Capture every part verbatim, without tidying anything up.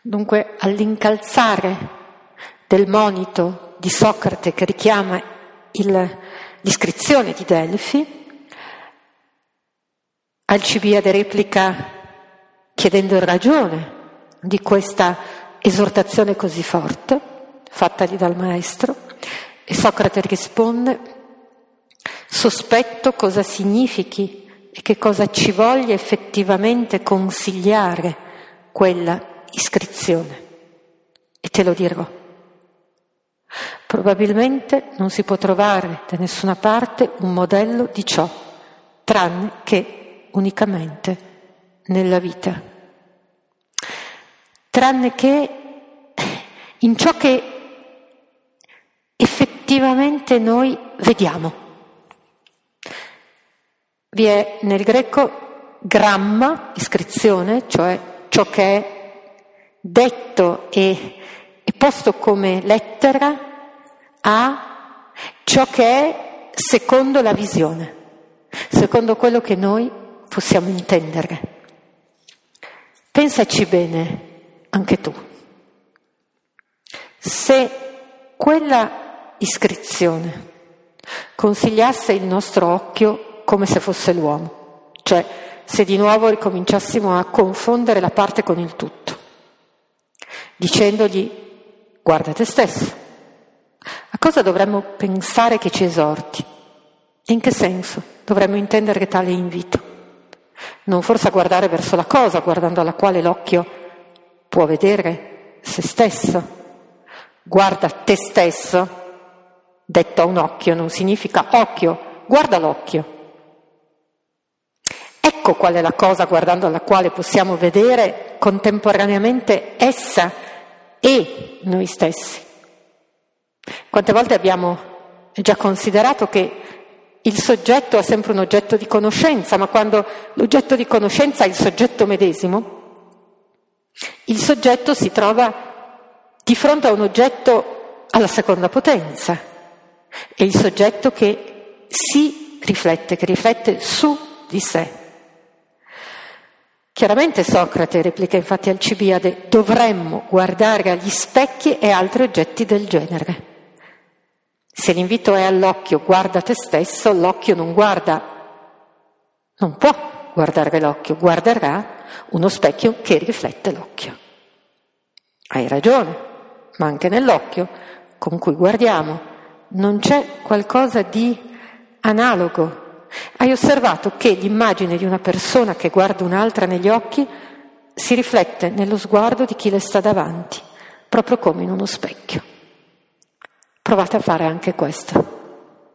Dunque, all'incalzare del monito di Socrate che richiama il, l'iscrizione di Delfi, Alcibiade replica chiedendo ragione di questa esortazione così forte, fattagli dal maestro, e Socrate risponde: sospetto cosa significhi e che cosa ci voglia effettivamente consigliare quella iscrizione, e te lo dirò. Probabilmente non si può trovare da nessuna parte un modello di ciò, tranne che unicamente nella vita, tranne che in ciò che effettivamente noi vediamo. Vi è nel greco gramma, iscrizione, cioè ciò che è detto e, e posto come lettera, a ciò che è secondo la visione, secondo quello che noi possiamo intendere. Pensaci bene anche tu. Se quella iscrizione consigliasse il nostro occhio come se fosse l'uomo, cioè se di nuovo ricominciassimo a confondere la parte con il tutto, dicendogli guarda te stesso, a cosa dovremmo pensare che ci esorti? E in che senso dovremmo intendere tale invito? Non forse a guardare verso la cosa, guardando alla quale l'occhio può vedere se stesso. Guarda te stesso, detto a un occhio, non significa occhio, guarda l'occhio. Ecco qual è la cosa guardando alla quale possiamo vedere contemporaneamente essa e noi stessi. Quante volte abbiamo già considerato che il soggetto è sempre un oggetto di conoscenza, ma quando l'oggetto di conoscenza è il soggetto medesimo, il soggetto si trova di fronte a un oggetto alla seconda potenza, è il soggetto che si riflette, che riflette su di sé. Chiaramente Socrate replica infatti Alcibiade: dovremmo guardare agli specchi e altri oggetti del genere. Se l'invito è all'occhio, guarda te stesso, l'occhio non guarda, non può guardare l'occhio, guarderà uno specchio che riflette l'occhio. Hai ragione, ma anche nell'occhio con cui guardiamo non c'è qualcosa di analogo. Hai osservato che l'immagine di una persona che guarda un'altra negli occhi si riflette nello sguardo di chi le sta davanti, proprio come in uno specchio. Provate a fare anche questo.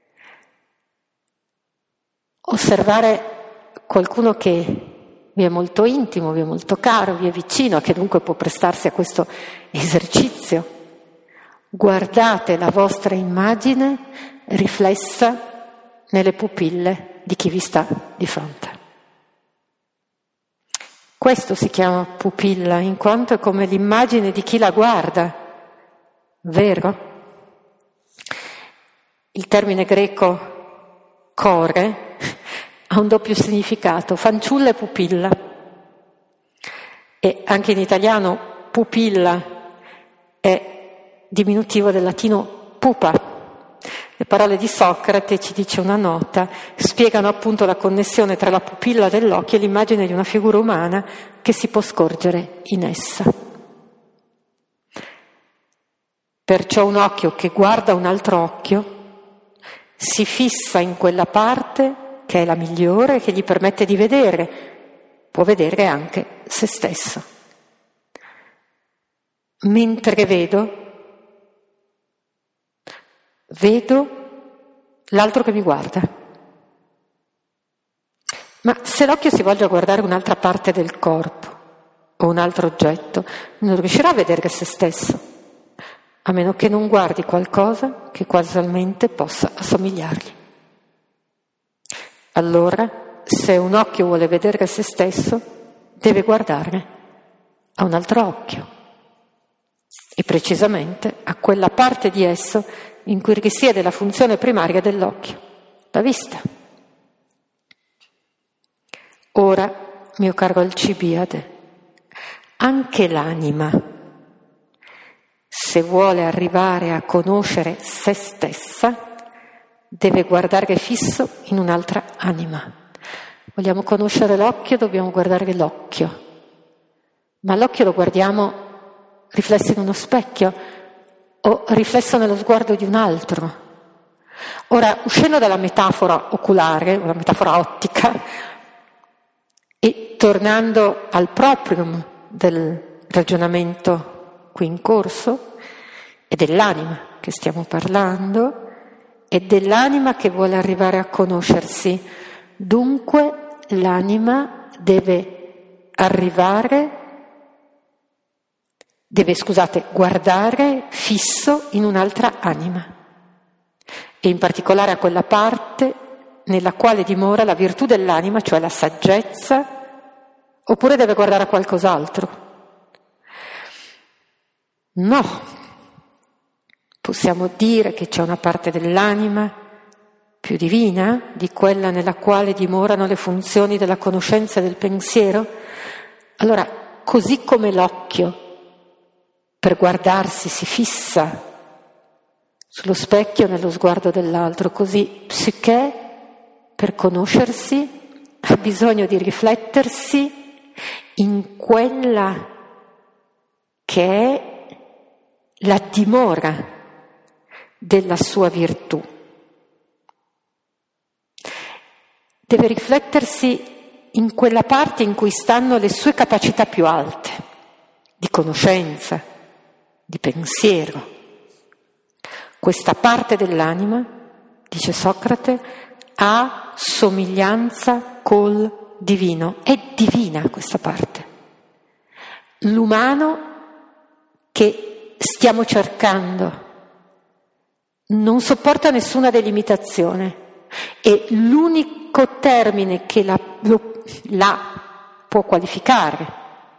Osservare qualcuno che vi è molto intimo, vi è molto caro, vi è vicino, che dunque può prestarsi a questo esercizio. Guardate la vostra immagine riflessa nelle pupille di chi vi sta di fronte. Questo si chiama pupilla, in quanto è come l'immagine di chi la guarda, vero? Il termine greco core ha un doppio significato, fanciulla e pupilla. E anche in italiano pupilla è diminutivo del latino pupa. Le parole di Socrate, ci dice una nota, spiegano appunto la connessione tra la pupilla dell'occhio e l'immagine di una figura umana che si può scorgere in essa. Perciò un occhio che guarda un altro occhio si fissa in quella parte che è la migliore, che gli permette di vedere, può vedere anche se stesso. Mentre vedo, vedo l'altro che mi guarda. Ma se l'occhio si volge a guardare un'altra parte del corpo o un altro oggetto, non riuscirà a vedere se stesso, a meno che non guardi qualcosa che casualmente possa assomigliargli. Allora, se un occhio vuole vedere se stesso, deve guardare a un altro occhio, e precisamente a quella parte di esso in cui risiede la funzione primaria dell'occhio, la vista. Ora, mio caro Alcibiade, anche l'anima, se vuole arrivare a conoscere se stessa, deve guardare fisso in un'altra anima. Vogliamo conoscere l'occhio, dobbiamo guardare l'occhio. Ma l'occhio lo guardiamo riflesso in uno specchio o riflesso nello sguardo di un altro. Ora, uscendo dalla metafora oculare, la metafora ottica, e tornando al proprium del ragionamento qui in corso, e dell'anima che stiamo parlando, e dell'anima che vuole arrivare a conoscersi, dunque l'anima deve arrivare, deve, scusate, guardare fisso in un'altra anima, e in particolare a quella parte nella quale dimora la virtù dell'anima, cioè la saggezza, oppure deve guardare a qualcos'altro? No, possiamo dire che c'è una parte dell'anima più divina di quella nella quale dimorano le funzioni della conoscenza e del pensiero? Allora, così come l'occhio per guardarsi si fissa sullo specchio nello sguardo dell'altro, così psiché per conoscersi ha bisogno di riflettersi in quella che è la dimora della sua virtù. Deve riflettersi in quella parte in cui stanno le sue capacità più alte, di conoscenza, di pensiero. Questa parte dell'anima, dice Socrate, ha somiglianza col divino. È divina questa parte. L'umano che stiamo cercando non sopporta nessuna delimitazione e l'unico termine che la, lo, la può qualificare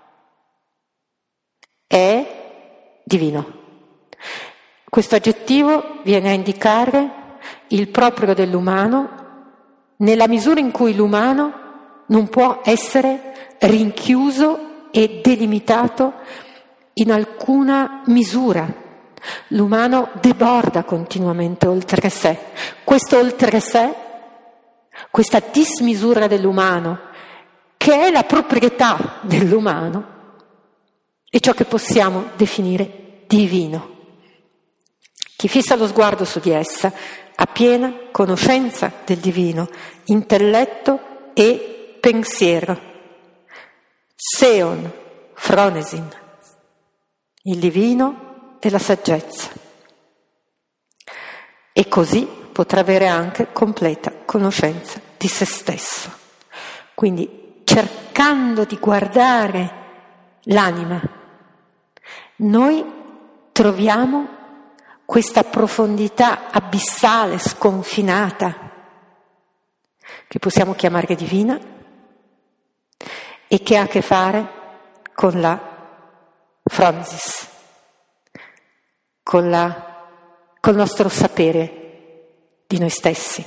è divino. Questo aggettivo viene a indicare il proprio dell'umano nella misura in cui l'umano non può essere rinchiuso e delimitato in alcuna misura. L'umano deborda continuamente oltre sé. Questo oltre sé, questa dismisura dell'umano, che è la proprietà dell'umano, è ciò che possiamo definire divino. Chi fissa lo sguardo su di essa ha piena conoscenza del divino, intelletto e pensiero. Seon, phronesin, il divino e la saggezza. E così potrà avere anche completa conoscenza di se stesso. Quindi, cercando di guardare l'anima, noi troviamo questa profondità abissale, sconfinata, che possiamo chiamare divina e che ha a che fare con la phronesis, con, la, col nostro sapere di noi stessi.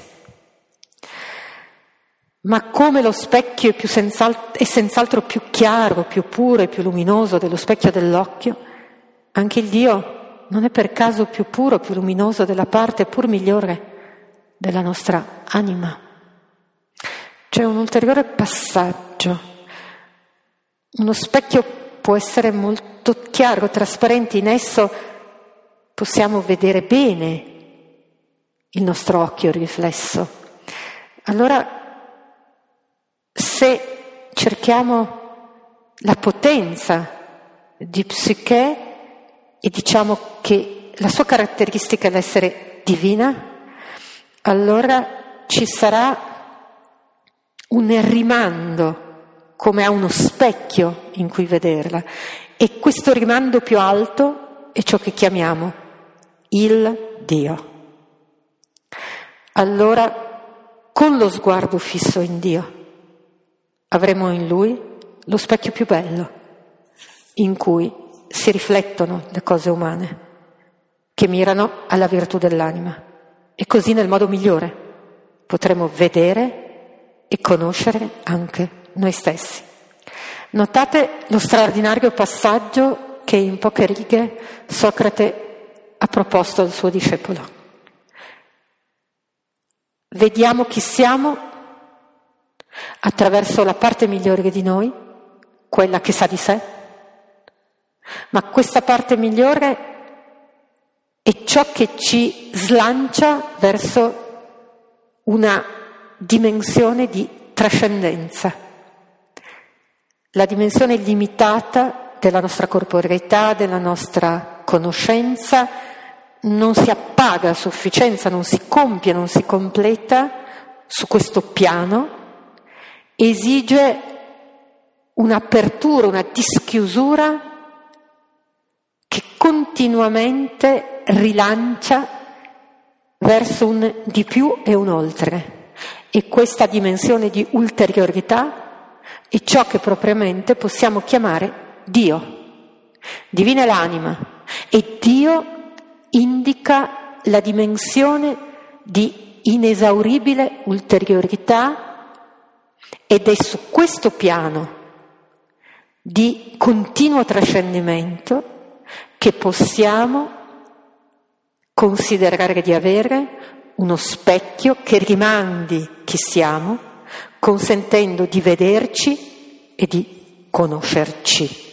Ma come lo specchio è, più senz'alt- è senz'altro più chiaro, più puro e più luminoso dello specchio dell'occhio, anche il Dio non è per caso più puro, più luminoso della parte pur migliore della nostra anima. C'è un ulteriore passaggio. Uno specchio può essere molto chiaro, trasparente, in esso possiamo vedere bene il nostro occhio riflesso. Allora, se cerchiamo la potenza di psiché e diciamo che la sua caratteristica è l'essere divina, allora ci sarà un rimando come a uno specchio in cui vederla, e questo rimando più alto è ciò che chiamiamo il Dio. Allora, con lo sguardo fisso in Dio, avremo in Lui lo specchio più bello, in cui si riflettono le cose umane, che mirano alla virtù dell'anima, e così nel modo migliore potremo vedere e conoscere anche noi stessi. Notate lo straordinario passaggio che in poche righe Socrate ha proposto al suo discepolo. Vediamo chi siamo attraverso la parte migliore di noi, quella che sa di sé, ma questa parte migliore è ciò che ci slancia verso una dimensione di trascendenza, la dimensione limitata della nostra corporeità, della nostra conoscenza, non si appaga a sufficienza, non si compie, non si completa su questo piano, esige un'apertura, una dischiusura che continuamente rilancia verso un di più e un oltre. E questa dimensione di ulteriorità è ciò che propriamente possiamo chiamare Dio. Divina è l'anima e Dio indica la dimensione di inesauribile ulteriorità ed è su questo piano di continuo trascendimento che possiamo considerare di avere uno specchio che rimandi chi siamo, consentendo di vederci e di conoscerci.